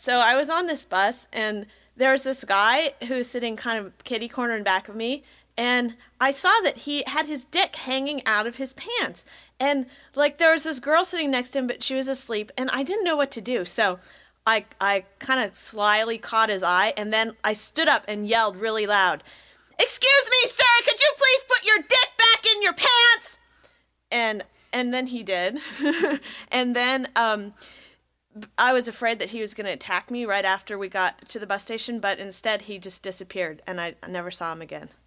So I was on this bus, and there was this guy who was sitting kind of kitty corner in back of me, and I saw that he had his dick hanging out of his pants. And like there was this girl sitting next to him, but she was asleep, and I didn't know what to do. So I kind of slyly caught his eye, and then I stood up and yelled really loud, "Excuse me, sir, could you please put your dick back in your pants?" And then he did. And then I was afraid that he was going to attack me right after we got to the bus station, but instead he just disappeared, and I never saw him again.